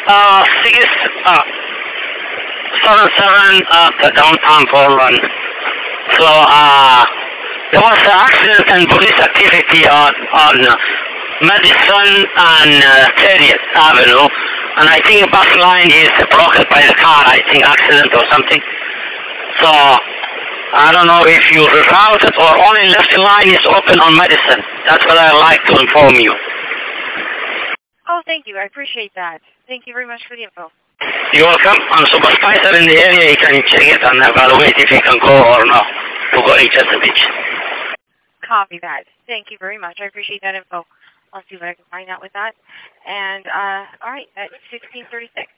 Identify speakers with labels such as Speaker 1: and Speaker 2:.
Speaker 1: 677 to downtown Portland. So, there was an accident and police activity on Madison and 30th Avenue, and I think a bus line is blocked by the car, I think accident or something. So, I don't know if you rerouted or only left line is open on Madison. That's what I'd like to inform you.
Speaker 2: Oh, thank you. I appreciate that. Thank you very much for the info.
Speaker 1: You're welcome. I'm supervisor in the area. You can check it and evaluate if you can go or not to go to Chester Beach.
Speaker 2: Copy that. Thank you very much. I appreciate that info. I'll see what I can find out with that. And, all right, at 16:36.